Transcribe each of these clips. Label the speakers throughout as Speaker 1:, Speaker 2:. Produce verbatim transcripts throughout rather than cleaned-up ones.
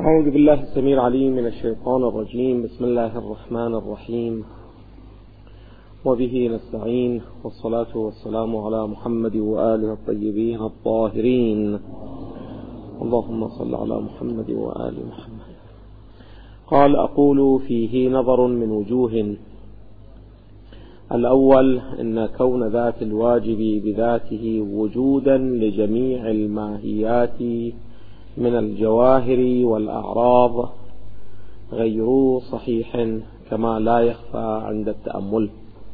Speaker 1: أعوذ بالله السميع العليم من الشيطان الرجيم. بسم الله الرحمن الرحيم، وبه نستعين، والصلاة والسلام على محمد وآله الطيبين الطاهرين. اللهم صل على محمد وآل محمد. قال: أقول فيه نظر من وجوه. الأول: إن كون ذات الواجب بذاته وجودا لجميع الماهيات من الجواهر والأعراض غير صحيح، كما لا يخفى عند التأمل.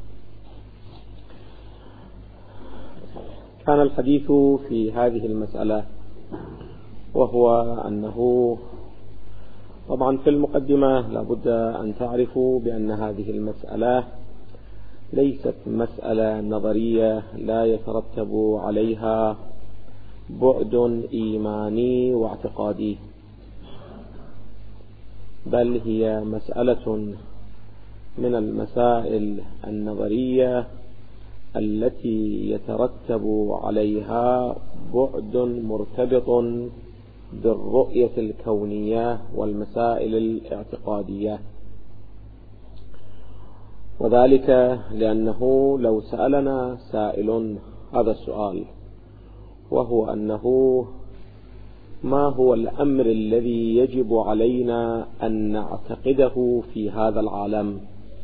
Speaker 1: كان الحديث في هذه المسألة، وهو أنه طبعا في المقدمة لابد أن تعرفوا بأن هذه المسألة ليست مسألة نظرية لا يترتب عليها بعد إيماني واعتقادي، بل هي مسألة من المسائل النظرية التي يترتب عليها بعد مرتبط بالرؤية الكونية والمسائل الاعتقادية. وذلك لأنه لو سألنا سائل هذا السؤال، وهو أنه ما هو الأمر الذي يجب علينا أن نعتقده في هذا العالم؟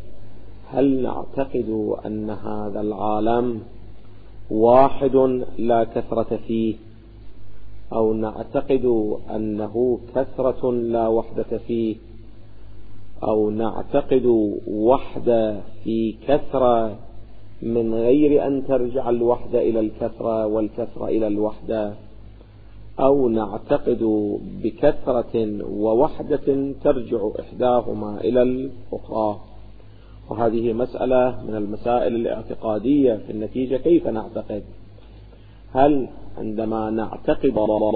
Speaker 1: هل نعتقد أن هذا العالم واحد لا كثرة فيه، أو نعتقد أنه كثرة لا وحدة فيه، أو نعتقد وحدة في كثرة من غير أن ترجع الوحدة إلى الكثرة والكثرة إلى الوحدة، أو نعتقد بكثرة ووحدة ترجع إحداهما إلى الأخرى؟ وهذه مسألة من المسائل الاعتقادية. في النتيجة كيف نعتقد؟ هل عندما نعتقد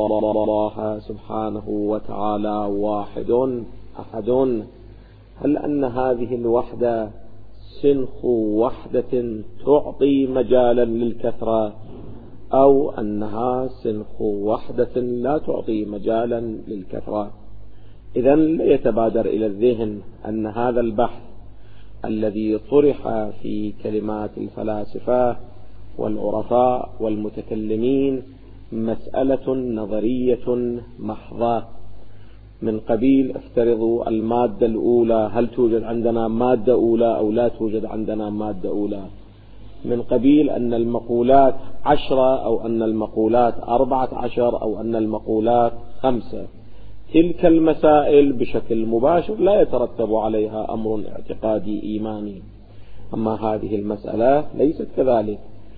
Speaker 1: الله سبحانه وتعالى واحد أحد، هل أن هذه الوحدة سنخ وحدة تعطي مجالا للكثرة، أو أنها سنخ وحدة لا تعطي مجالا للكثرة؟ إذن لا يتبادر إلى الذهن أن هذا البحث الذي طرح في كلمات الفلاسفة والعرفاء والمتكلمين مسألة نظرية محضة، من قبيل افترضوا المادة الأولى، هل توجد عندنا مادة أولى أو لا توجد عندنا مادة أولى؟ من قبيل أن المقولات عشرة أو أن المقولات أربعة عشر أو أن المقولات خمسة. تلك المسائل بشكل مباشر لا يترتب عليها أمر اعتقادي إيماني. أما هذه المسألة ليست كذلك،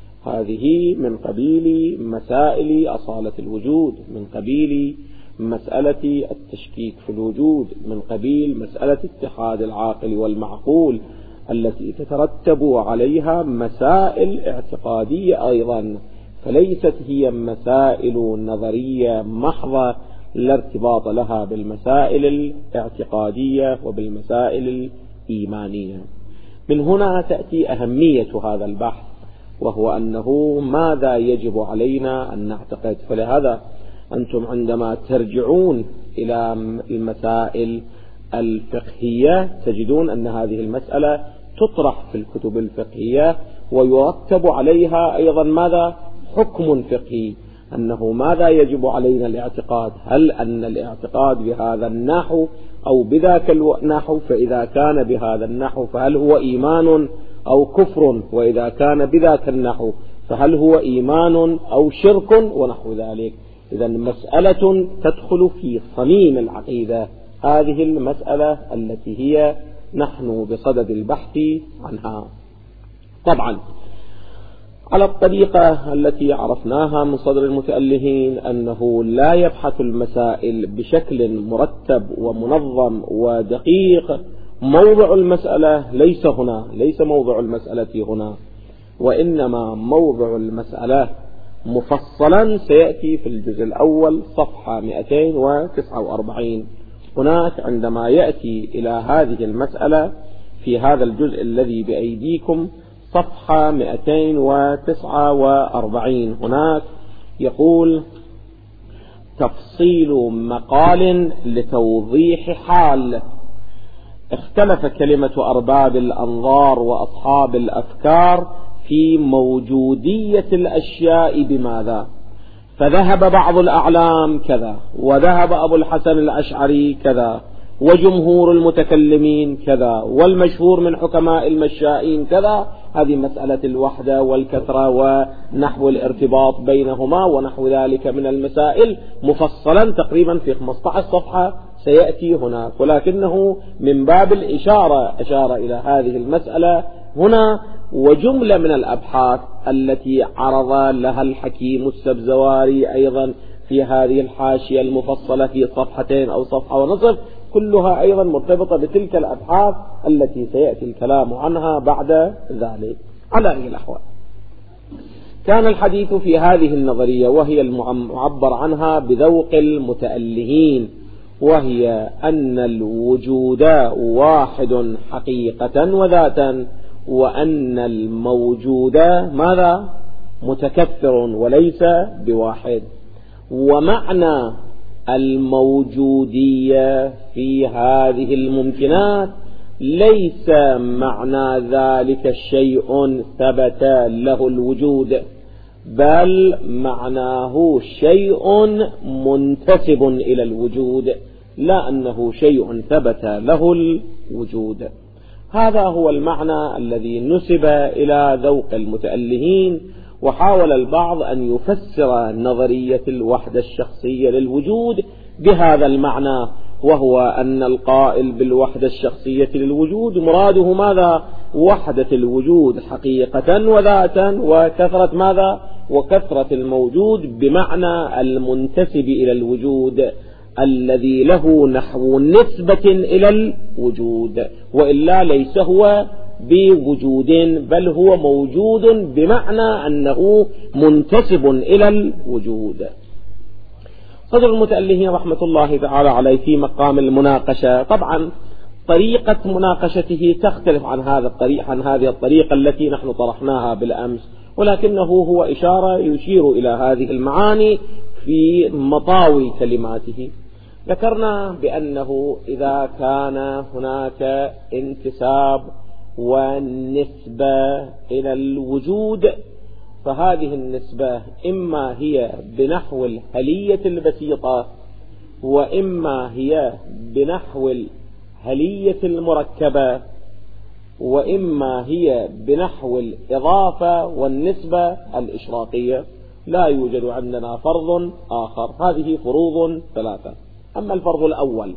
Speaker 1: هذه من قبيل مسائل أصالة الوجود، من قبيل مسألة التشكيك في الوجود، من قبيل مسألة اتحاد العاقل والمعقول التي تترتب عليها مسائل اعتقادية أيضا، فليست هي مسائل نظرية محضة لا ارتباط لها بالمسائل الاعتقادية وبالمسائل الإيمانية. من هنا تأتي أهمية هذا البحث، وهو أنه ماذا يجب علينا أن نعتقد. فلهذا أنتم عندما ترجعون إلى المسائل الفقهية تجدون أن هذه المسألة تطرح في الكتب الفقهية، ويرتب عليها أيضا ماذا؟ حكم فقهي، أنه ماذا يجب علينا الاعتقاد؟ هل أن الاعتقاد بهذا النحو أو بذاك النحو؟ فإذا كان بهذا النحو فهل هو إيمان أو كفر؟ وإذا كان بذاك النحو فهل هو إيمان أو شرك ونحو ذلك؟ إذا مسألة تدخل في صميم العقيدة، هذه المسألة التي هي نحن بصدد البحث عنها. طبعا على الطريقة التي عرفناها من صدر المتألهين، أنه لا يبحث المسائل بشكل مرتب ومنظم ودقيق. موضع المسألة ليس هنا، ليس موضع المسألة هنا، وإنما موضع المسألة مفصلا سيأتي في الجزء الأول صفحة مئتين وتسعة وأربعين. هناك عندما يأتي إلى هذه المسألة في هذا الجزء الذي بأيديكم صفحة مئتين وتسعة وأربعين، هناك يقول: تفصيل مقال لتوضيح حال. اختلف كلمة أرباب الأنظار وأصحاب الأفكار في موجودية الأشياء بماذا، فذهب بعض الأعلام كذا، وذهب أبو الحسن الأشعري كذا، وجمهور المتكلمين كذا، والمشهور من حكماء المشائين كذا. هذه مسألة الوحدة والكثرة ونحو الارتباط بينهما ونحو ذلك من المسائل مفصلا تقريبا في خمسة عشر صفحة سيأتي هناك، ولكنه من باب الإشارة أشار إلى هذه المسألة هنا. وجملة من الأبحاث التي عرض لها الحكيم السبزواري أيضا في هذه الحاشية المفصلة في صفحتين أو صفحة ونصف، كلها أيضا مرتبطة بتلك الأبحاث التي سيأتي الكلام عنها بعد ذلك. على أي الأحوال، كان الحديث في هذه النظرية وهي المعبر عنها بذوق المتألهين، وهي أن الوجود واحد حقيقة وذاتا، وأن الموجود ماذا؟ متكثر وليس بواحد. ومعنى الموجودية في هذه الممكنات ليس معنى ذلك شيء ثبت له الوجود، بل معناه شيء منتسب إلى الوجود، لا أنه شيء ثبت له الوجود. هذا هو المعنى الذي نسب إلى ذوق المتألهين. وحاول البعض أن يفسر نظرية الوحدة الشخصية للوجود بهذا المعنى، وهو أن القائل بالوحدة الشخصية للوجود مراده ماذا؟ وحدة الوجود حقيقة وذاتا، وكثرة ماذا؟ وكثرة الموجود بمعنى المنتسب إلى الوجود الذي له نحو نسبة إلى الوجود، وإلا ليس هو بوجود بل هو موجود بمعنى أنه منتسب إلى الوجود. صدر المتألهين رحمة الله تعالى عليه في مقام المناقشة، طبعا طريقة مناقشته تختلف عن هذا الطريق عن هذه الطريقة التي نحن طرحناها بالأمس، ولكنه هو إشارة يشير إلى هذه المعاني في مطاوي كلماته. ذكرنا بأنه إذا كان هناك انتساب والنسبة إلى الوجود، فهذه النسبة إما هي بنحو الهلية البسيطة، وإما هي بنحو الهلية المركبة، وإما هي بنحو الإضافة والنسبة الإشراقية. لا يوجد عندنا فرض آخر، هذه فروض ثلاثة. أما الفرض الأول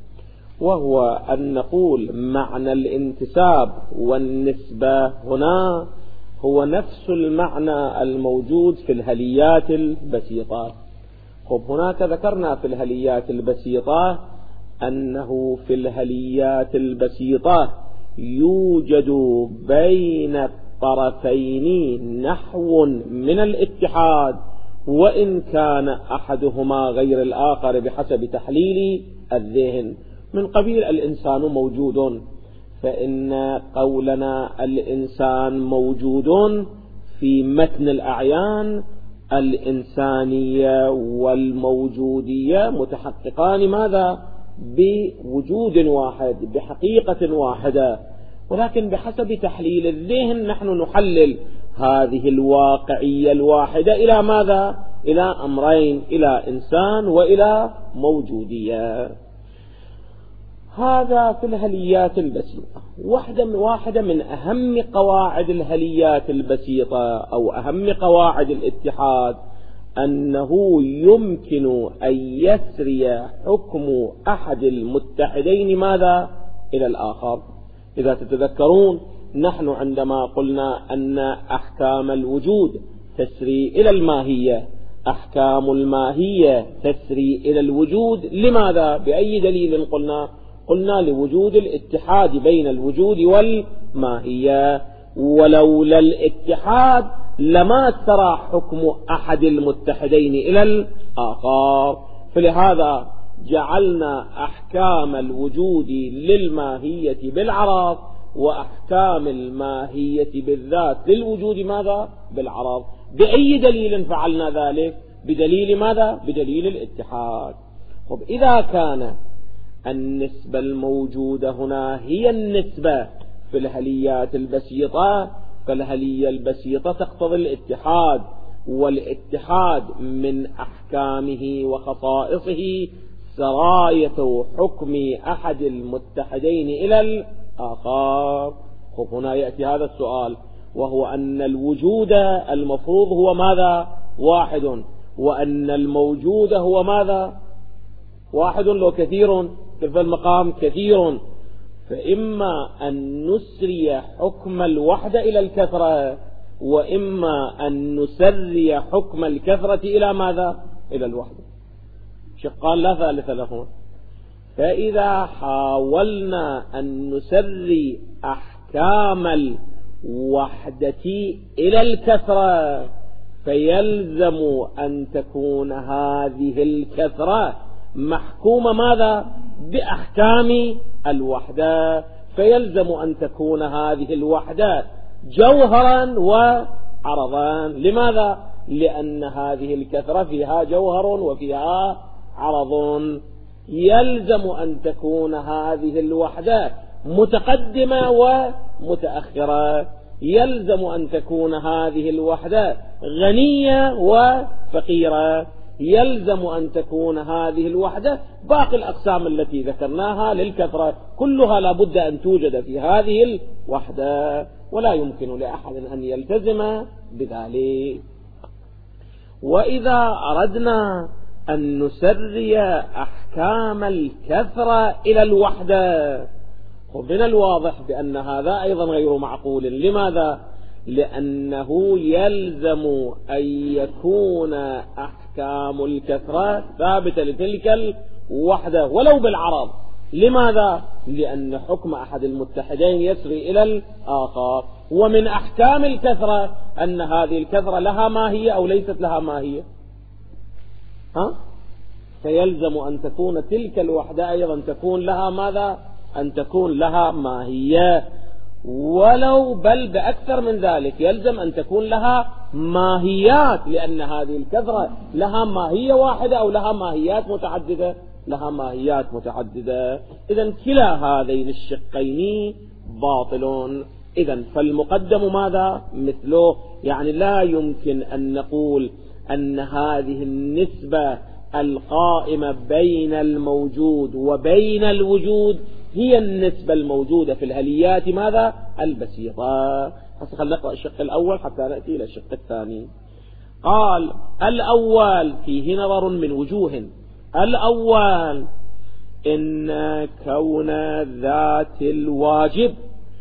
Speaker 1: وهو أن نقول معنى الانتساب والنسبة هنا هو نفس المعنى الموجود في الهليات البسيطة. خب هناك ذكرنا في الهليات البسيطة أنه في الهليات البسيطة يوجد بين الطرفين نحو من الاتحاد، وإن كان أحدهما غير الآخر بحسب تحليل الذهن، من قبيل الإنسان موجود، فإن قولنا الإنسان موجود في متن الأعيان الإنسانية والموجودية متحققان ماذا؟ بوجود واحد، بحقيقة واحدة، ولكن بحسب تحليل الذهن نحن نحلل هذه الواقعية الواحدة إلى ماذا؟ إلى أمرين، إلى إنسان وإلى موجودية. هذا في الهليات البسيطة. واحدة من واحدة من أهم قواعد الهليات البسيطة أو أهم قواعد الاتحاد أنه يمكن أن يسري حكم أحد المتحدين ماذا؟ إلى الآخر. إذا تتذكرون نحن عندما قلنا أن أحكام الوجود تسري إلى الماهية، أحكام الماهية تسري إلى الوجود، لماذا؟ بأي دليل قلنا؟ قلنا لوجود الاتحاد بين الوجود والماهية، ولولا الاتحاد لما سرى حكم أحد المتحدين إلى الآخر. فلهذا جعلنا أحكام الوجود للماهية بالعرض، وأحكام الماهية بالذات للوجود ماذا؟ بالعرض. بأي دليل فعلنا ذلك؟ بدليل ماذا؟ بدليل الاتحاد. طب إذا كان النسبة الموجودة هنا هي النسبة في الهليات البسيطة، فالهلية البسيطة تقتضي الاتحاد، والاتحاد من أحكامه وخصائصه سراية حكم أحد المتحدين إلى الآخر. هنا يأتي هذا السؤال، وهو أن الوجود المفروض هو ماذا؟ واحد، وأن الموجود هو ماذا؟ واحد لو كثير، في المقام كثير، فإما أن نسري حكم الوحدة إلى الكثرة، وإما أن نسري حكم الكثرة إلى ماذا؟ إلى الوحدة. شقان لا ثالث لهما. فإذا حاولنا أن نسري أحكام الوحدة إلى الكثرة فيلزم أن تكون هذه الكثرة محكومة ماذا؟ بأحكام الوحدة، فيلزم أن تكون هذه الوحدة جوهرا وعرضا. لماذا؟ لأن هذه الكثرة فيها جوهر وفيها عرض. يلزم أن تكون هذه الوحدة متقدمة ومتأخرة، يلزم أن تكون هذه الوحدة غنية وفقيرة، يلزم أن تكون هذه الوحدة باقي الأقسام التي ذكرناها للكثرة كلها لابد أن توجد في هذه الوحدة، ولا يمكن لأحد أن يلتزم بذلك. وإذا أردنا أن نسري أحكام الكثرة إلى الوحدة، ومن الواضح بأن هذا أيضا غير معقول. لماذا؟ لأنه يلزم أن يكون أحكام الكثرة ثابتة لتلك الوحدة ولو بالعرض. لماذا؟ لأن حكم أحد المتحدين يسري إلى الآخر، ومن أحكام الكثرة أن هذه الكثرة لها ماهية أو ليست لها ماهية. ها؟ فيلزم أن تكون تلك الوحدة أيضا تكون لها ماذا؟ أن تكون لها ماهية، ولو بل بأكثر من ذلك يلزم أن تكون لها ماهيات، لأن هذه الكثرة لها ماهية واحدة أو لها ماهيات متعددة؟ لها ماهيات متعددة. إذن كلا هذين الشقين باطل. إذن فالمقدم ماذا؟ مثله، يعني لا يمكن أن نقول أن هذه النسبة القائمة بين الموجود وبين الوجود هي النسبة الموجودة في الهليات ماذا؟ البسيطة. هسه خلينا نقرأ الشق الأول حتى نأتي إلى الشق الثاني. قال الأول فيه نظر من وجوه. الأول إن كون ذات الواجب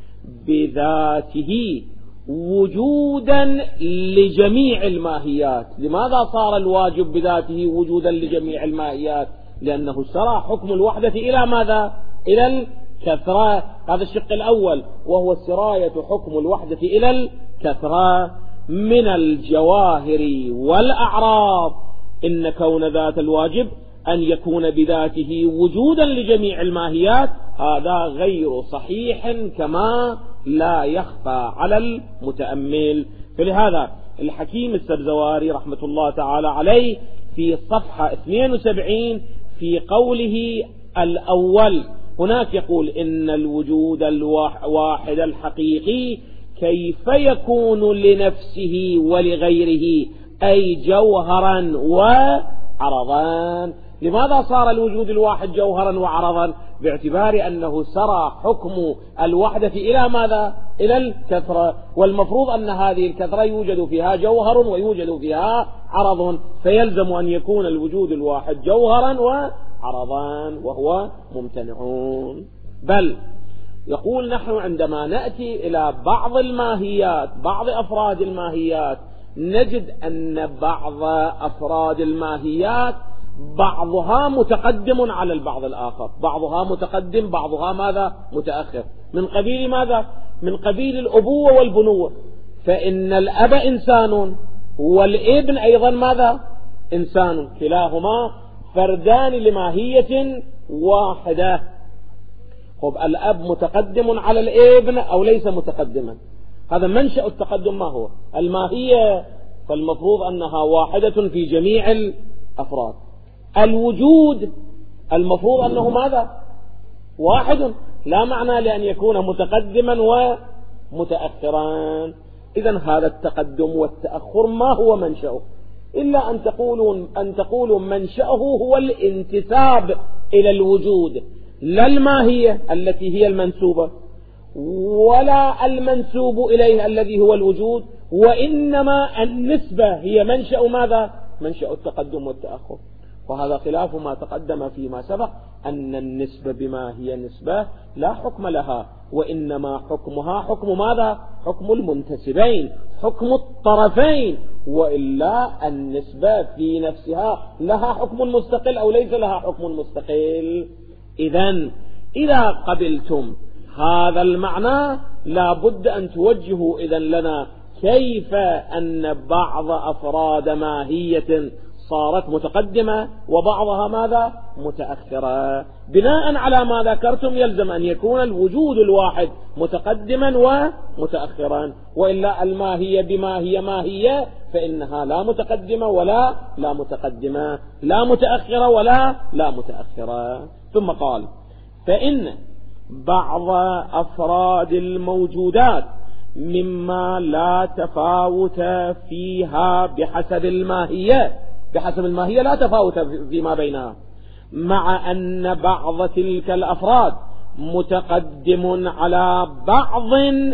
Speaker 1: بذاته وجودا لجميع الماهيات. لماذا صار الواجب بذاته وجودا لجميع الماهيات؟ لأنه سرى حكم الوحدة إلى ماذا؟ إلى الكثرة. هذا الشق الأول، وهو سراية حكم الوحدة إلى الكثرة من الجواهر والأعراض. إن كون ذات الواجب أن يكون بذاته وجودا لجميع الماهيات هذا غير صحيح كما لا يخفى على المتأمل. فلهذا الحكيم السبزواري رحمة الله تعالى عليه في صفحة اثنين وسبعين في قوله الأول هناك يقول إن الوجود الواحد الحقيقي كيف يكون لنفسه ولغيره أي جوهرا وعرضا. لماذا صار الوجود الواحد جوهرا وعرضا؟ باعتبار أنه سرى حكم الوحدة إلى ماذا؟ إلى الكثرة، والمفروض أن هذه الكثرة يوجد فيها جوهر ويوجد فيها عرض، فيلزم أن يكون الوجود الواحد جوهرا وعرضا، وهو ممتنعون. بل يقول نحن عندما نأتي إلى بعض الماهيات، بعض أفراد الماهيات، نجد أن بعض أفراد الماهيات بعضها متقدم على البعض الآخر، بعضها متقدم بعضها ماذا؟ متأخر. من قبيل ماذا؟ من قبيل الأبوة والبنوة. فإن الأب إنسان والابن أيضا ماذا؟ إنسان، كلاهما فردان لماهية واحدة. طب الأب متقدم على الابن أو ليس متقدما؟ هذا منشأ التقدم ما هو؟ الماهية. فالمفروض أنها واحدة في جميع الأفراد. الوجود المفروض أنه ماذا؟ واحد، لا معنى لأن يكون متقدما ومتأخرا. إذن هذا التقدم والتأخر ما هو منشأه؟ إلا أن تقولوا أن تقولوا منشأه هو الانتساب إلى الوجود، لا الماهية التي هي المنسوبة ولا المنسوب إليه الذي هو الوجود، وإنما النسبة هي منشأ ماذا؟ منشأ التقدم والتأخر. وهذا خلاف ما تقدم فيما سبق أن النسبة بما هي نسبة لا حكم لها، وإنما حكمها حكم ماذا؟ حكم المنتسبين، حكم الطرفين، وإلا النسبة في نفسها لها حكم مستقل أو ليس لها حكم مستقل. إذن إذا قبلتم هذا المعنى لا بد أن توجهوا إذن لنا كيف أن بعض أفراد ماهية صارت متقدمة وبعضها ماذا؟ متأخرة. بناء على ما ذكرتم يلزم أن يكون الوجود الواحد متقدما ومتأخرا، وإلا الماهية بما هي ماهية فإنها لا متقدمة ولا لا متقدمة، لا متأخرة ولا لا متأخرة. ثم قال: فإن بعض أفراد الموجودات مما لا تفاوت فيها بحسب الماهية، بحسب الماهية لا تفاوت فيما بينها، مع أن بعض تلك الأفراد متقدم على بعض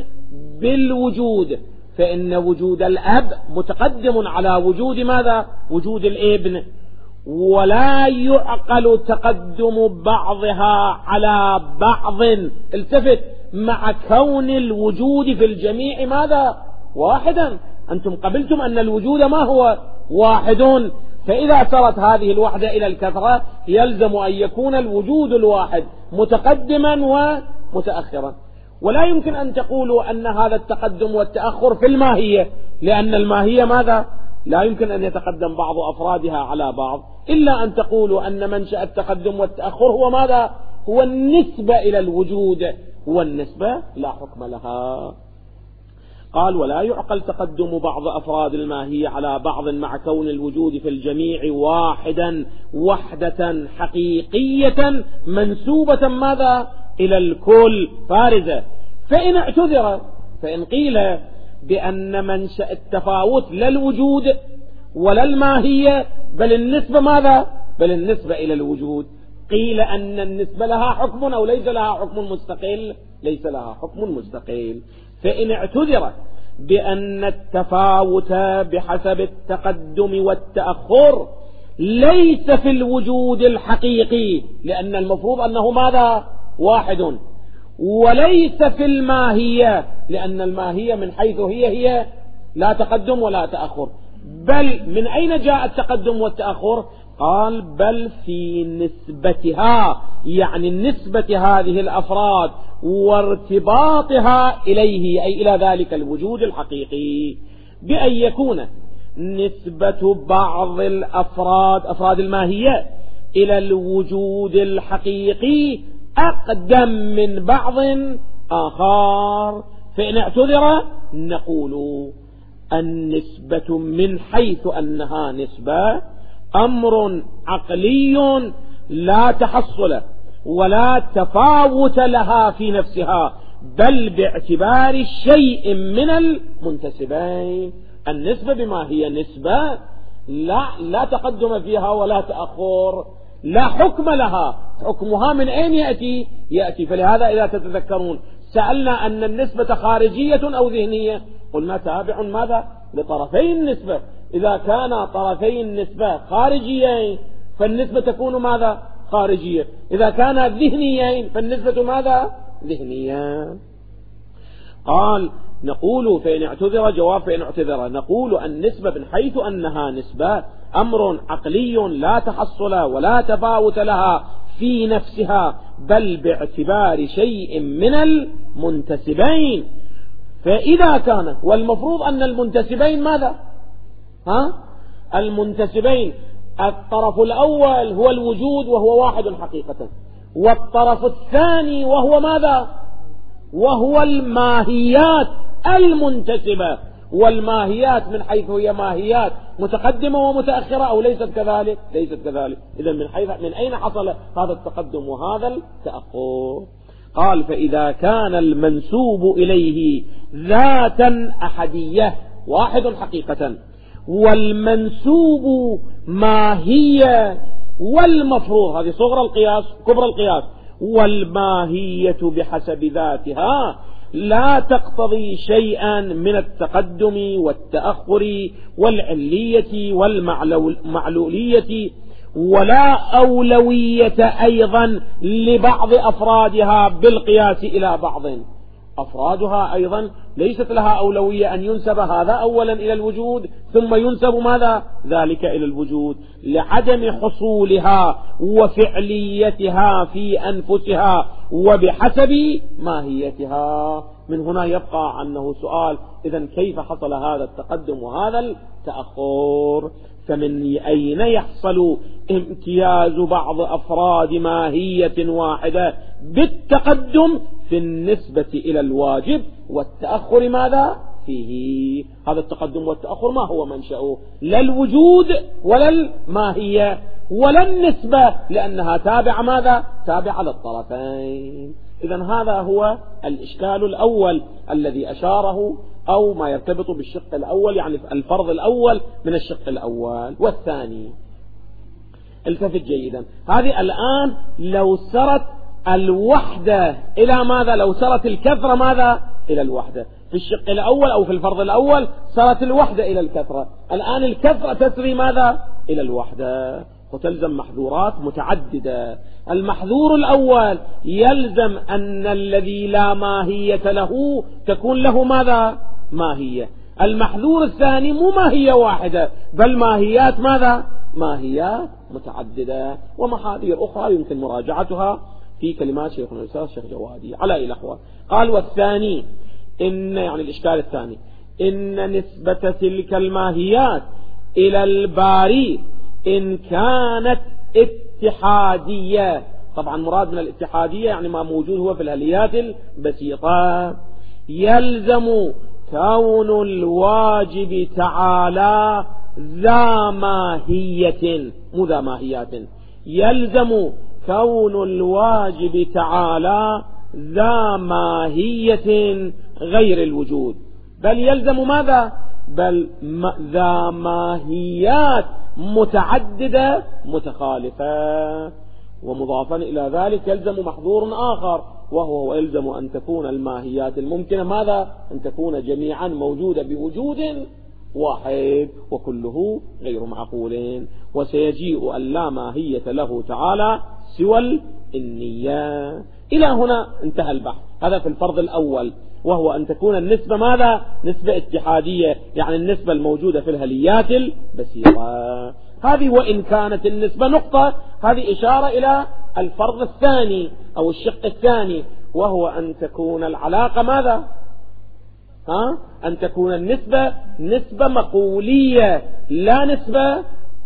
Speaker 1: بالوجود، فإن وجود الأب متقدم على وجود ماذا؟ وجود الابن، ولا يعقل تقدم بعضها على بعض، التفت، مع كون الوجود في الجميع ماذا؟ واحدا. أنتم قبلتم أن الوجود ما هو؟ واحد، فإذا صارت هذه الوحدة إلى الكثرة يلزم أن يكون الوجود الواحد متقدما ومتأخرا. ولا يمكن أن تقولوا أن هذا التقدم والتأخر في الماهية، لأن الماهية ماذا؟ لا يمكن أن يتقدم بعض أفرادها على بعض، إلا أن تقولوا أن منشأ التقدم والتأخر هو ماذا؟ هو النسبة إلى الوجود، والنسبة لا حكم لها. قال: ولا يعقل تقدم بعض أفراد الماهية على بعض مع كون الوجود في الجميع واحدا وحدة حقيقية منسوبة ماذا؟ إلى الكل بارزة. فإن اعتذر، فإن قيل بأن منشأ التفاوت لا الوجود ولا الماهية بل النسبة ماذا؟ بل النسبة إلى الوجود، قيل أن النسبة لها حكم أو ليس لها حكم مستقل؟ ليس لها حكم مستقل. فإن اعتذر بأن التفاوت بحسب التقدم والتأخر ليس في الوجود الحقيقي، لأن المفروض أنه ماذا؟ واحد، وليس في الماهية، لأن الماهية من حيث هي هي لا تقدم ولا تأخر. بل من أين جاء التقدم والتأخر؟ قال: بل في نسبتها، يعني نسبة هذه الأفراد وارتباطها إليه، أي إلى ذلك الوجود الحقيقي، بأن يكون نسبة بعض الأفراد أفراد الماهية إلى الوجود الحقيقي أقدم من بعض آخر. فإن اعتذر نقول النسبة من حيث أنها نسبة أمر عقلي لا تحصل ولا تفاوت لها في نفسها، بل باعتبار شيء من المنتسبين. النسبة بما هي نسبة لا, لا تقدم فيها ولا تأخر، لا حكم لها. حكمها من أين يأتي؟ يأتي فلهذا إذا تتذكرون سألنا أن النسبة خارجية أو ذهنية، قلنا تابع ماذا؟ لطرفي النسبة. إذا كان طرفي النسبة خارجيين فالنسبة تكون ماذا؟ خارجية. إذا كان ذهنيين فالنسبة ماذا؟ ذهنية. قال: نقول فإن اعتذر، جواب فإن اعتذر، نقول النسبة من حيث أنها نسبة أمر عقلي لا تحصل ولا تفاوت لها في نفسها، بل باعتبار شيء من المنتسبين. فإذا كان، والمفروض أن المنتسبين ماذا؟ ها؟ المنتسبين الطرف الأول هو الوجود وهو واحد حقيقة، والطرف الثاني وهو ماذا؟ وهو الماهيات المنتسبة، والماهيات من حيث هي ماهيات متقدمة ومتأخرة أو ليست كذلك؟ ليست كذلك. إذا من حيث من أين حصل هذا التقدم وهذا التأخر؟ قال فإذا كان المنسوب إليه ذاتا أحدية واحد حقيقة، والمنسوب ماهية، والمفروض هذه صغرى القياس كبرى القياس، والماهية بحسب ذاتها لا تقتضي شيئا من التقدم والتأخر والعلية والمعلولية، ولا أولوية أيضا لبعض أفرادها بالقياس إلى بعض. أفرادها أيضا ليست لها أولوية أن ينسب هذا أولا إلى الوجود ثم ينسب ماذا ذلك إلى الوجود، لعدم حصولها وفعليتها في أنفسها وبحسب ماهيتها. من هنا يبقى أنه سؤال، إذن كيف حصل هذا التقدم وهذا التأخر؟ فمن أين يحصل امتياز بعض أفراد ماهية واحدة بالتقدم في النسبة إلى الواجب والتأخر ماذا فيه؟ هذا التقدم والتأخر ما هو منشأه؟ لا الوجود ولا الماهية ولا النسبة، لأنها تابعة ماذا؟ تابعة للطرفين. إذن هذا هو الإشكال الأول الذي أشاره، أو ما يرتبط بالشق الأول، يعني الفرض الأول من الشق الأول. والثاني التفت جيدا، هذه الآن لو سرت الوحدة إلى ماذا؟ لو سرت الكثرة ماذا؟ إلى الوحدة. في الشق الأول أو في الفرض الأول سرت الوحدة إلى الكثرة، الآن الكثرة تسري ماذا؟ إلى الوحدة، وتلزم محذورات متعددة. المحذور الأول يلزم أن الذي لا ماهية له تكون له ماذا؟ ماهية. المحذور الثاني مو ماهية واحدة بل ماهيات ماذا؟ ماهيات متعددة. ومحاذير أخرى يمكن مراجعتها في كلمات شيخنا الأستاذ الشيخ جوادي على أي الأحوال. قال والثاني إن، يعني الإشكال الثاني، إن نسبة تلك الماهيات إلى الباري إن كانت اتحادية، طبعا مراد من الاتحادية يعني ما موجود هو في الهليات البسيطة، يلزم كون الواجب تعالى ذا ماهية مو ذا ماهيات، يلزم كون الواجب تعالى ذا ماهية غير الوجود، بل يلزم ماذا؟ بل ذا ماهيات متعددة متخالفة. ومضافا إلى ذلك يلزم محظور آخر، وهو يلزم أن تكون الماهيات الممكنة ماذا؟ أن تكون جميعا موجودة بوجود واحد، وكله غير معقول. وسيجيء أن لا ماهية له تعالى سوى النية. إلى هنا انتهى البحث. هذا في الفرض الأول، وهو أن تكون النسبة ماذا؟ نسبة اتحادية، يعني النسبة الموجودة في الهليات البسيطة. هذه وإن كانت النسبة نقطة، هذه إشارة إلى الفرض الثاني أو الشق الثاني، وهو أن تكون العلاقة ماذا؟ ها؟ أن تكون النسبة نسبة مقولية لا نسبة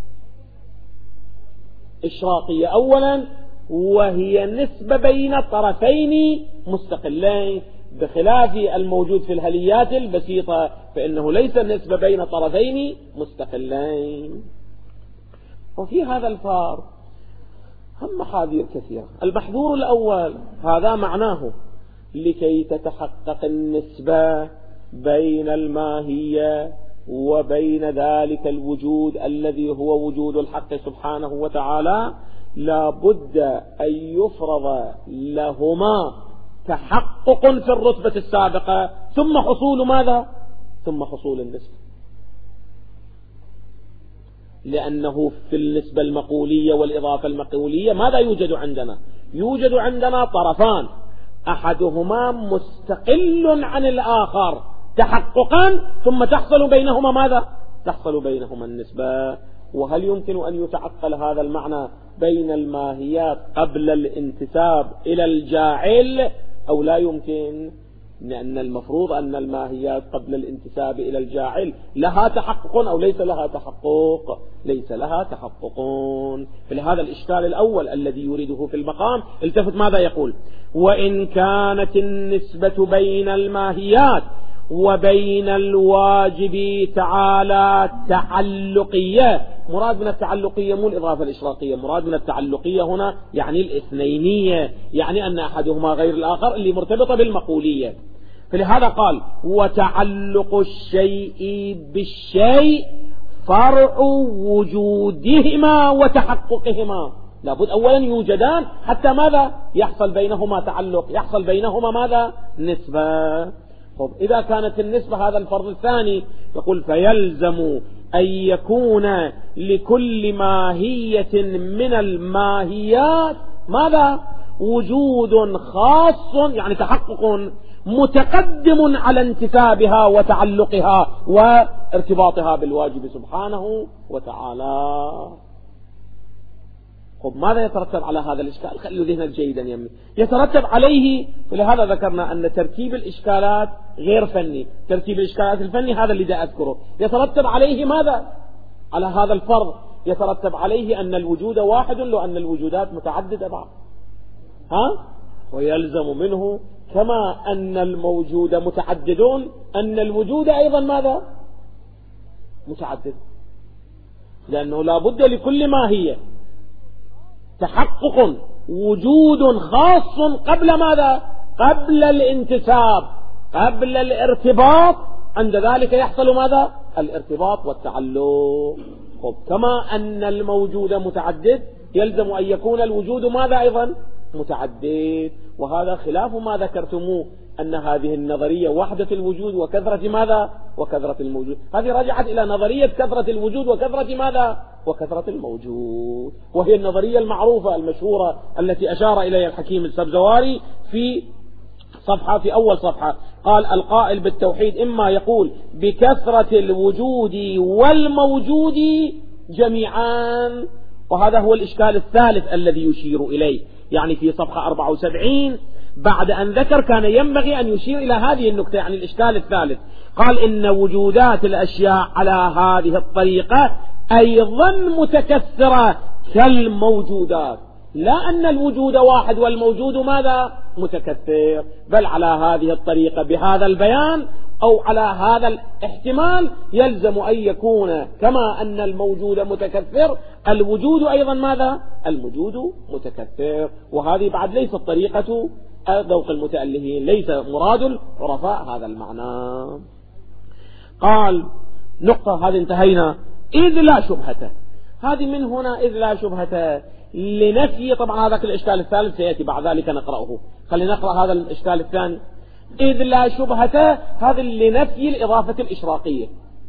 Speaker 1: إشراقية أولا، وهي نسبة بين طرفين مستقلين، بخلاف الموجود في الهليات البسيطة فإنه ليس النسبة بين طرفين مستقلين. وفي هذا الفار هم محاذير كثيرة. المحذور الأول هذا معناه لكي تتحقق النسبة بين الماهية وبين ذلك الوجود الذي هو وجود الحق سبحانه وتعالى، لا بد أن يفرض لهما تحقق في الرتبة السابقة ثم حصول ماذا؟ ثم حصول النسبة. لأنه في النسبة المقولية والإضافة المقولية ماذا يوجد عندنا؟ يوجد عندنا طرفان، أحدهما مستقل عن الآخر تحققا، ثم تحصل بينهما ماذا؟ تحصل بينهما النسبة. وهل يمكن أن يتعقل هذا المعنى بين الماهيات قبل الانتساب إلى الجاعل أو لا يمكن؟ لأن المفروض أن الماهيات قبل الانتساب إلى الجاعل لها تحقق أو ليس لها تحقق؟ ليس لها تحقق. فلهذا الإشكال الأول الذي يريده في المقام التفت ماذا يقول؟ وإن كانت النسبة بين الماهيات وبين الواجب تعالى تعلقية. مراد من التعلقية مو الإضافة الإشراقية، مراد من التعلقية هنا يعني الاثنينية، يعني أن أحدهما غير الآخر اللي مرتبطة بالمقولية. فلهذا قال وتعلق الشيء بالشيء فرع وجودهما وتحققهما. لابد أولا يوجدان حتى ماذا يحصل بينهما تعلق، يحصل بينهما ماذا نسبة. طب إذا كانت النسبة هذا الفرض الثاني، يقول فيلزم أن يكون لكل ماهية من الماهيات ماذا وجود خاص، يعني تحقق متقدم على انتسابها وتعلقها وارتباطها بالواجب سبحانه وتعالى. طب ماذا يترتب على هذا الإشكال؟ خلوا ذهنك جيدا يمي. يترتب عليه، ولهذا ذكرنا أن ترتيب الإشكالات غير فني، ترتيب الإشكالات الفني هذا اللي دا أذكره. يترتب عليه ماذا؟ على هذا الفرض يترتب عليه أن الوجود واحد لو أن الوجودات متعددة بعض، ها؟ ويلزم منه كما أن الموجود متعددون أن الوجود أيضا ماذا؟ متعدد، لأنه لا بد لكل ماهية تحقق وجود خاص قبل ماذا؟ قبل الانتساب، قبل الارتباط، عند ذلك يحصل ماذا؟ الارتباط والتعلق. كما أن الموجود متعدد يلزم أن يكون الوجود ماذا أيضا؟ متعدد. وهذا خلاف ما ذكرتموه أن هذه النظرية وحدة الوجود وكثرة ماذا؟ وكثرة الموجود. هذه رجعت إلى نظرية كثرة الوجود وكثرة ماذا؟ وكثرة الموجود، وهي النظرية المعروفة المشهورة التي أشار إليها الحكيم السبزواري في صفحة في أول صفحة. قال القائل بالتوحيد إما يقول بكثرة الوجود والموجود جميعا، وهذا هو الإشكال الثالث الذي يشير إليه، يعني في صفحة أربعة وسبعين بعد أن ذكر كان ينبغي أن يشير إلى هذه النكتة، يعني الإشكال الثالث. قال إن وجودات الأشياء على هذه الطريقة أيضا متكثرة كالموجودات، لا أن الوجود واحد والموجود ماذا؟ متكثر، بل على هذه الطريقة بهذا البيان أو على هذا الاحتمال يلزم أن يكون كما أن الموجود متكثر الوجود أيضا ماذا؟ الموجود متكثر. وهذه بعد ليست طريقة ذوق المتألهين، ليس مراد العرفاء هذا المعنى. قال نقطة هذه انتهينا. إذ لا شبهة، هذه من هنا إذ لا شبهة لنفي، طبعا هذا الإشكال الثالث سيأتي بعد ذلك نقرأه، خلينا نقرأ هذا الإشكال الثاني. إذ لا شبهة هذا لنفي الإضافة الإشراقية،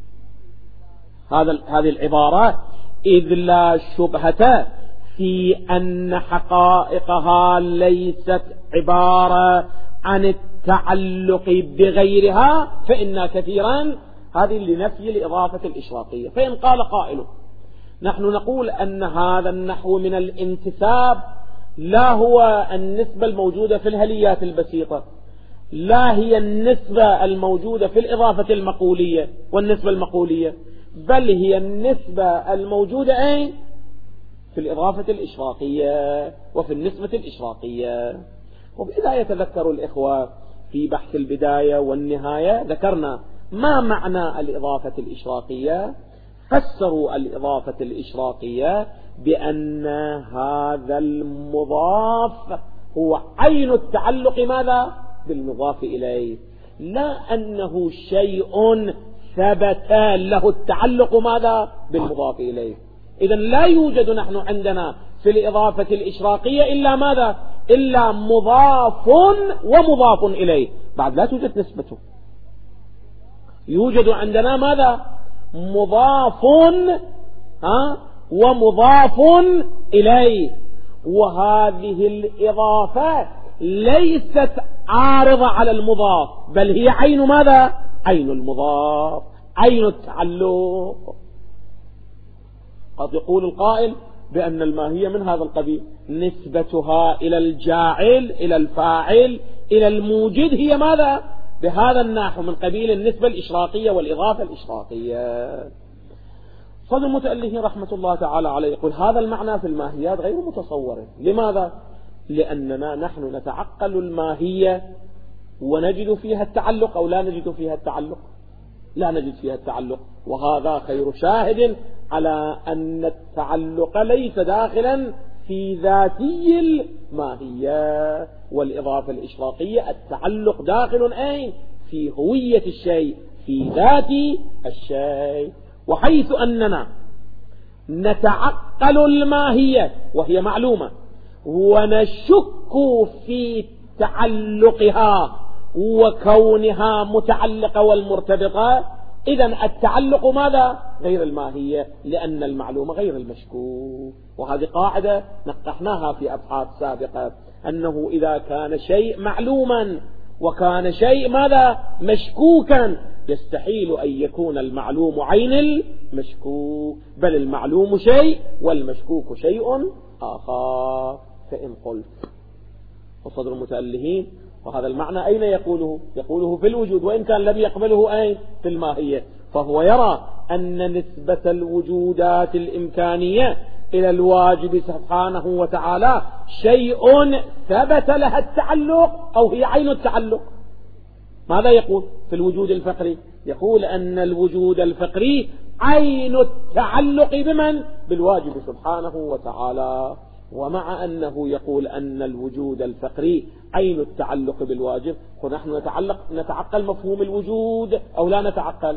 Speaker 1: هذا هذه العبارة إذ لا شبهة في أن حقائقها ليست عبارة عن التعلق بغيرها فإن كثيرا، هذه لنفي الإضافة الإشراقية. فإن قال قائل نحن نقول أن هذا النحو من الانتساب لا هو النسبة الموجودة في الهليات البسيطة، لا هي النسبة الموجودة في الإضافة المقولية والنسبة المقولية، بل هي النسبة الموجودة أين؟ في الإضافة الإشراقية وفي النسبة الإشراقية. وبإذا يتذكر الإخوة في بحث البداية والنهاية ذكرنا ما معنى الإضافة الإشراقية. فسروا الإضافة الإشراقية بأن هذا المضاف هو عين التعلق ماذا؟ بالمضاف إليه، لا أنه شيء ثبت له التعلق ماذا؟ بالمضاف إليه. إذن لا يوجد نحن عندنا في الإضافة الإشراقية إلا ماذا؟ إلا مضاف ومضاف إليه، بعد لا توجد نسبته. يوجد عندنا ماذا؟ مضاف ها ومضاف إليه، وهذه الإضافة ليست عارضة على المضاف، بل هي عين ماذا؟ عين المضاف، عين التعلق. قد يقول القائل بأن الماهية من هذا القبيل، نسبتها إلى الجاعل إلى الفاعل إلى الموجد هي ماذا؟ بهذا النحو من قبيل النسبة الإشراقية والإضافة الإشراقية. صدر المتألهين رحمة الله تعالى عليه يقول هذا المعنى في الماهيات غير متصور. لماذا؟ لأننا نحن نتعقل الماهية ونجد فيها التعلق أو لا نجد فيها التعلق؟ لا نجد فيها التعلق، وهذا خير شاهد على أن التعلق ليس داخلا في ذاتي الماهية والإضافة الإشراقية. التعلق داخل أين؟ في هوية الشيء، في ذات الشيء. وحيث أننا نتعقل الماهية وهي معلومة ونشك في تعلقها وكونها متعلقة والمرتبطة، إذن التعلق ماذا؟ غير الماهية، لأن المعلومة غير المشكوك. وهذه قاعدة نقحناها في أبحاث سابقة، أنه إذا كان شيء معلوما وكان شيء ماذا؟ مشكوكا، يستحيل أن يكون المعلوم عين المشكوك، بل المعلوم شيء والمشكوك شيء آخر. فإن قلت وصدر المتألهين، وهذا المعنى أين يقوله؟ يقوله في الوجود، وإن كان لم يقبله أين؟ في الماهية. فهو يرى أن نسبة الوجودات الإمكانية إلى الواجب سبحانه وتعالى شيء ثبت لها التعلق أو هي عين التعلق. ماذا يقول في الوجود الفقري؟ يقول أن الوجود الفقري عين التعلق بمن؟ بالواجب سبحانه وتعالى. ومع أنه يقول أن الوجود الفقري عين التعلق بالواجب، ونحن نتعلق نتعقل مفهوم الوجود أو لا نتعقل؟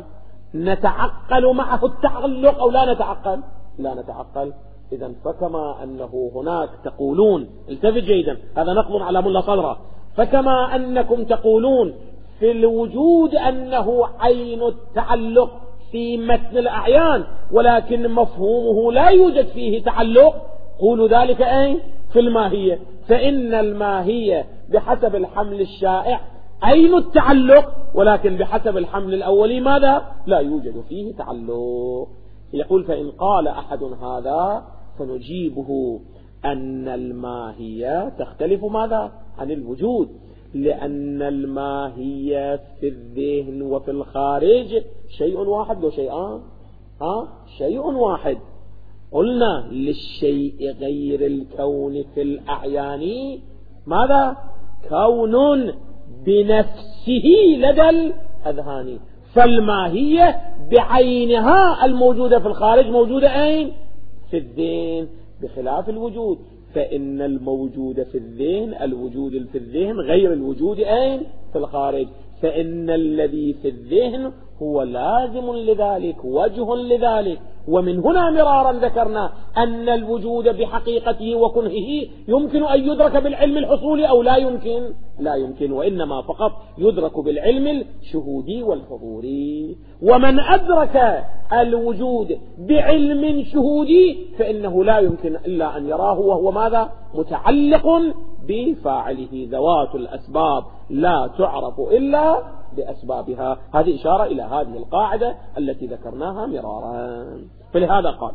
Speaker 1: نتعقل معه التعلق أو لا نتعقل؟ لا نتعقل. إذن فكما أنه هناك تقولون، التفت جيدا، هذا نقض على ملا صدرة، فكما أنكم تقولون في الوجود أنه عين التعلق في متن الأعيان ولكن مفهومه لا يوجد فيه تعلق، قولوا ذلك أين؟ في الماهية. فإن الماهية بحسب الحمل الشائع عين التعلق، ولكن بحسب الحمل الأولي ماذا؟ لا يوجد فيه تعلق. يقول فإن قال أحد هذا فنجيبه أن الماهية تختلف ماذا؟ عن الوجود، لأن الماهية في الذهن وفي الخارج شيء واحد وشيئان. ها؟ شيء واحد. قلنا للشيء غير الكون في الأعيان ماذا؟ كون بنفسه لدى الأذهان. فالماهية بعينها الموجودة في الخارج موجودة أين؟ في الذهن، بخلاف الوجود، فإن الموجود في الذهن، الوجود في الذهن غير الوجود أين؟ في الخارج. فإن الذي في الذهن هو لازم لذلك، وجه لذلك. ومن هنا مرارا ذكرنا أن الوجود بحقيقته وكنهه يمكن أن يدرك بالعلم الحصولي أو لا يمكن؟ لا يمكن، وإنما فقط يدرك بالعلم الشهودي والحضوري. ومن أدرك الوجود بعلم شهودي فإنه لا يمكن إلا أن يراه وهو ماذا؟ متعلق بفاعله. ذوات الأسباب لا تعرف إلا بأسبابها. هذه إشارة إلى هذه القاعدة التي ذكرناها مرارا. فلهذا قال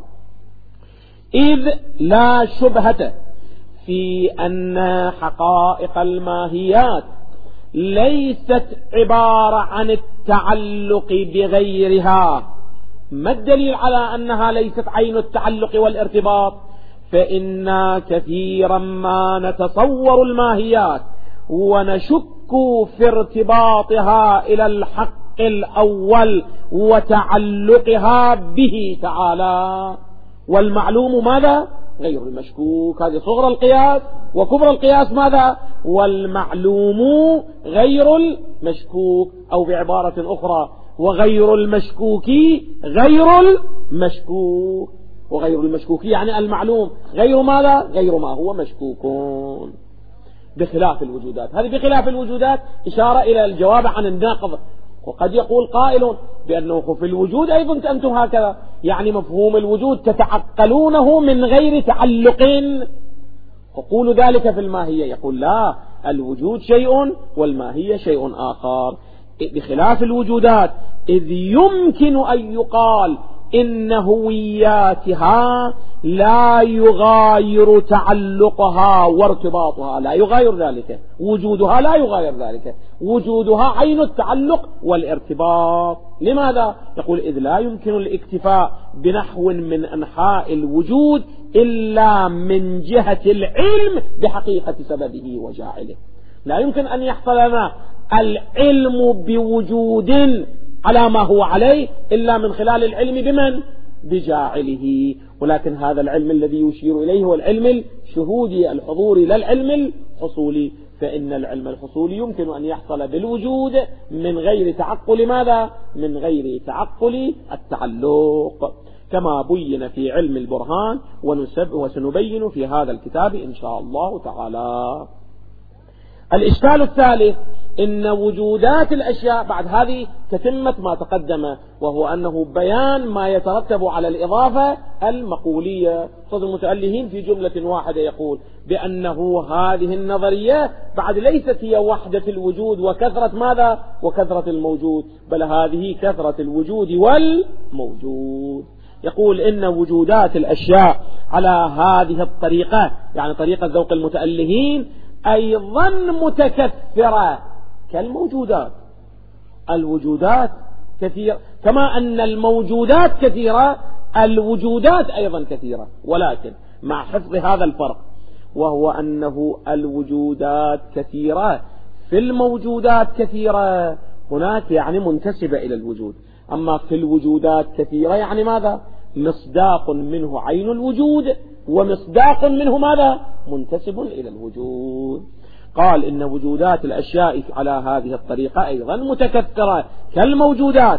Speaker 1: إذ لا شبهة في أن حقائق الماهيات ليست عبارة عن التعلق بغيرها. ما الدليل على أنها ليست عين التعلق والارتباط؟ فإن كثيرا ما نتصور الماهيات ونشك في ارتباطها إلى الحق الأول وتعلقها به تعالى، والمعلوم ماذا؟ غير المشكوك. هذه صغر القياس، وكبر القياس ماذا؟ والمعلوم غير المشكوك، أو بعبارة أخرى وغير المشكوك غير المشكوك. وغير المشكوك يعني المعلوم غير ماذا؟ غير ما هو مشكوكون، بخلاف الوجودات. هذه بخلاف الوجودات إشارة إلى الجواب عن الناقض. وقد يقول قائل بأنه في الوجود أيضا أنتم هكذا، يعني مفهوم الوجود تتعقلونه من غير تعلق، وقول ذلك في الماهية. يقول لا، الوجود شيء والماهية شيء آخر، بخلاف الوجودات، إذ يمكن أن يقال إن هوياتها لا يغاير تعلقها وارتباطها، لا يغاير ذلك. وجودها لا يغاير ذلك، وجودها عين التعلق والارتباط. لماذا؟ يقول إذ لا يمكن الاكتفاء بنحو من أنحاء الوجود إلا من جهة العلم بحقيقة سببه وجاعله. لا يمكن أن يحصل لنا العلم بوجود على ما هو عليه إلا من خلال العلم بمن؟ بجاعله. ولكن هذا العلم الذي يشير إليه هو العلم الشهودي الحضوري لا العلم الحصولي، فإن العلم الحصولي يمكن أن يحصل بالوجود من غير تعقل ماذا؟ من غير تعقل التعلق، كما بين في علم البرهان وسنبين في هذا الكتاب إن شاء الله تعالى. الإشكال الثالث إن وجودات الأشياء بعد هذه تتمة ما تقدم، وهو أنه بيان ما يترتب على الإضافة المقولية. صدر المتألهين في جملة واحدة يقول بأنه هذه النظرية بعد ليست هي وحدة الوجود وكثرة ماذا؟ وكثرة الموجود، بل هذه كثرة الوجود والموجود. يقول إن وجودات الأشياء على هذه الطريقة، يعني طريقة ذوق المتألهين، أيضا متكثرة كالموجودات. الوجودات كثيرة كما أن الموجودات كثيرة، الوجودات أيضا كثيرة، ولكن مع حفظ هذا الفرق، وهو أنه الوجودات كثيرة في الموجودات كثيرة، هناك يعني منتسبة إلى الوجود. أما في الوجودات كثيرة يعني ماذا؟ مصداق منه عين الوجود، ومصداق منه ماذا؟ منتسب إلى الوجود. قال إن وجودات الأشياء على هذه الطريقة أيضا متكثرة كالموجودات،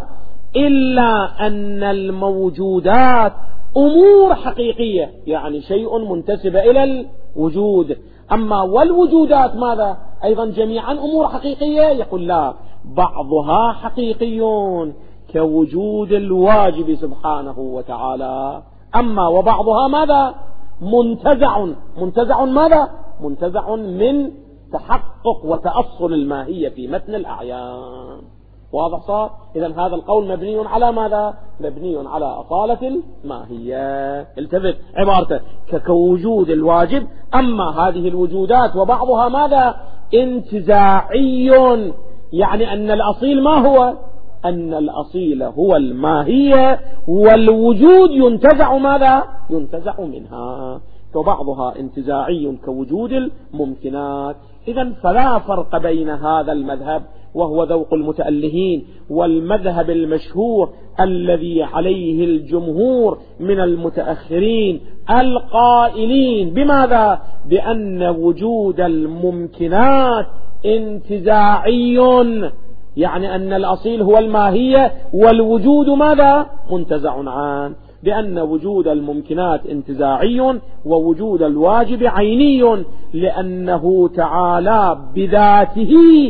Speaker 1: إلا أن الموجودات أمور حقيقية، يعني شيء منتسب إلى الوجود. أما والوجودات ماذا؟ أيضا جميعا أمور حقيقية. يقول لا، بعضها حقيقيون كوجود الواجب سبحانه وتعالى، أما وبعضها ماذا؟ منتزع. منتزع ماذا؟ منتزع من تحقق وتأصل الماهية في متن الأعيان. واضح صار؟ إذن هذا القول مبني على ماذا؟ مبني على أصالة الماهية. التفت عبارته كوجود الواجب، أما هذه الوجودات وبعضها ماذا؟ انتزاعي، يعني أن الأصيل ما هو؟ أن الأصيل هو الماهية، والوجود ينتزع ماذا؟ ينتزع منها. وبعضها انتزاعي كوجود الممكنات. إذن فلا فرق بين هذا المذهب وهو ذوق المتألهين والمذهب المشهور الذي عليه الجمهور من المتأخرين القائلين بماذا؟ بأن وجود الممكنات انتزاعي، يعني أن الأصيل هو الماهية والوجود ماذا؟ منتزع عنه، بأن وجود الممكنات انتزاعي ووجود الواجب عيني، لأنه تعالى بذاته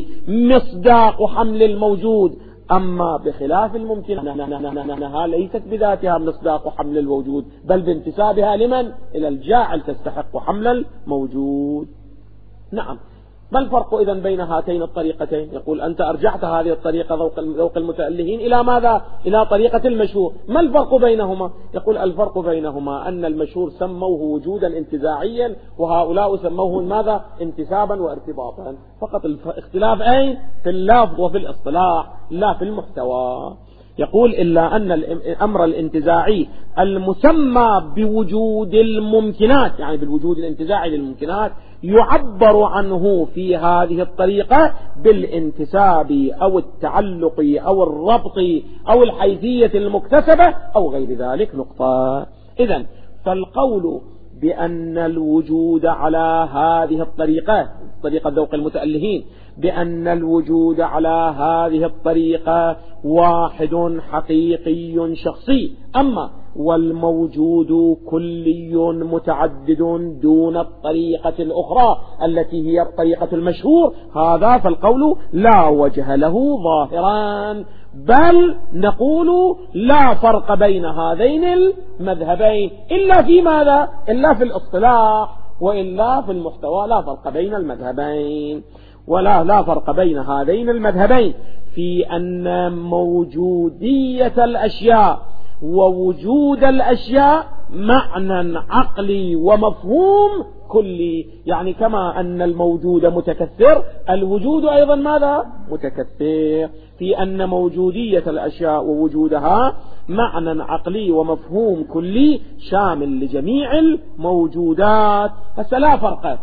Speaker 1: مصداق حمل الموجود. أما بخلاف الممكنات أنها ليست بذاتها مصداق حمل الوجود، بل بانتسابها لمن؟ إلى الجاعل تستحق حمل الموجود. نعم، ما الفرق إذن بين هاتين الطريقتين؟ يقول أنت أرجعت هذه الطريقة ذوق المتألهين إلى ماذا؟ إلى طريقة المشهور. ما الفرق بينهما؟ يقول الفرق بينهما أن المشهور سموه وجودا انتزاعيا، وهؤلاء سموه ماذا؟ انتسابا وارتباطا. فقط الاختلاف أين؟ في اللفظ وفي الاصطلاح، لا في المحتوى. يقول إلا أن الأمر الانتزاعي المسمى بوجود الممكنات، يعني بالوجود الانتزاعي للممكنات، يعبر عنه في هذه الطريقة بالانتساب أو التعلق أو الربط أو الحيثية المكتسبة أو غير ذلك. نقطة. إذن فالقول بأن الوجود على هذه الطريقة، طريقة ذوق المتألهين، بأن الوجود على هذه الطريقة واحد حقيقي شخصي، أما والموجود كلي متعدد دون الطريقة الأخرى التي هي الطريقة المشهور، هذا فالقول لا وجه له ظاهرا، بل نقول لا فرق بين هذين المذهبين إلا في ماذا؟ إلا في الاصطلاح، وإلا في المحتوى لا فرق بين المذهبين، ولا لا فرق بين هذين المذهبين في أن موجودية الأشياء ووجود الأشياء معنى عقلي ومفهوم كلي. يعني كما أن الموجود متكثر، الوجود أيضا ماذا؟ متكثر، في أن موجودية الأشياء ووجودها معنى عقلي ومفهوم كلي شامل لجميع الموجودات. فلا فرق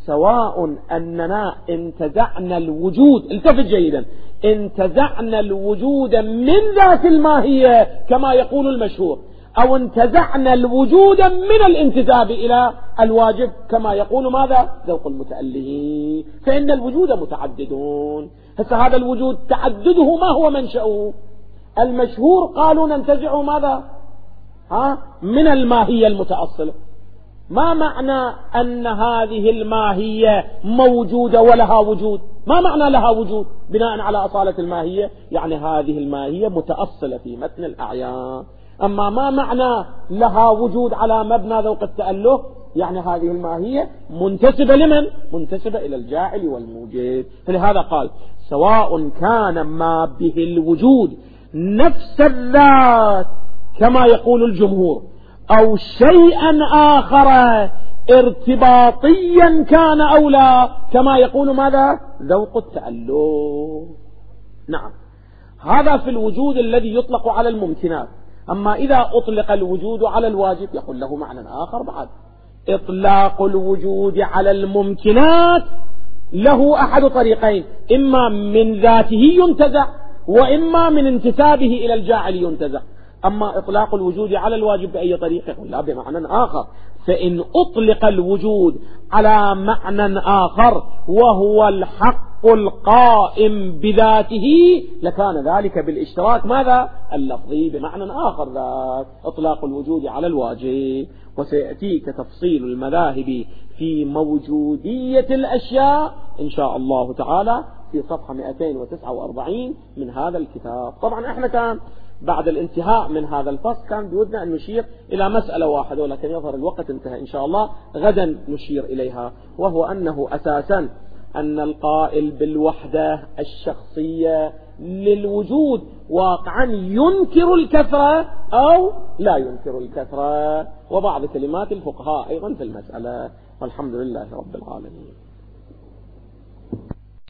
Speaker 1: سواء أننا انتزعنا الوجود، التفت جيدا، انتزعنا الوجود من ذات الماهية كما يقول المشهور، أو انتزعنا الوجود من الانتساب إلى الواجب كما يقول ماذا؟ ذوق المتألهين، فإن الوجود متعددون. هسه هذا الوجود تعدده ما هو منشأه؟ المشهور قالوا ننتزع ماذا؟ ها؟ من الماهية المتأصلة. ما معنى أن هذه الماهية موجودة ولها وجود؟ ما معنى لها وجود بناء على أصالة الماهية؟ يعني هذه الماهية متأصلة في متن الأعيان. أما ما معنى لها وجود على مبنى ذوق التأله؟ يعني هذه الماهية منتسبة لمن؟ منتسبة إلى الجاعل والموجد. فلهذا قال سواء كان ما به الوجود نفس الذات كما يقول الجمهور أو شيئا آخر ارتباطيا كان أو لا كما يقول ماذا؟ ذوق التأله. نعم، هذا في الوجود الذي يطلق على الممكنات. أما إذا أطلق الوجود على الواجب يقول له معنى آخر بعد. إطلاق الوجود على الممكنات له أحد طريقين، إما من ذاته ينتزع وإما من انتسابه إلى الجاعل ينتزع. أما إطلاق الوجود على الواجب بأي طريقة؟ يقول لا، بمعنى آخر. فإن أطلق الوجود على معنى آخر وهو الحق القائم بذاته لكان ذلك بالاشتراك ماذا؟ اللفظي بمعنى آخر ذات إطلاق الوجود على الواجب. وسيأتيك تفصيل المذاهب في موجودية الأشياء إن شاء الله تعالى في صفحة مئتين وتسعة وأربعين من هذا الكتاب. طبعا احنا كان بعد الانتهاء من هذا الفصل كان بودنا أن نشير إلى مسألة واحدة، ولكن يظهر الوقت انتهى، إن شاء الله غدا نشير إليها، وهو أنه أساسا أن القائل بالوحدة الشخصية للوجود واقعا ينكر الكثرة أو لا ينكر الكثرة، وبعض كلمات الفقهاء أيضا في المسألة. والحمد لله رب العالمين.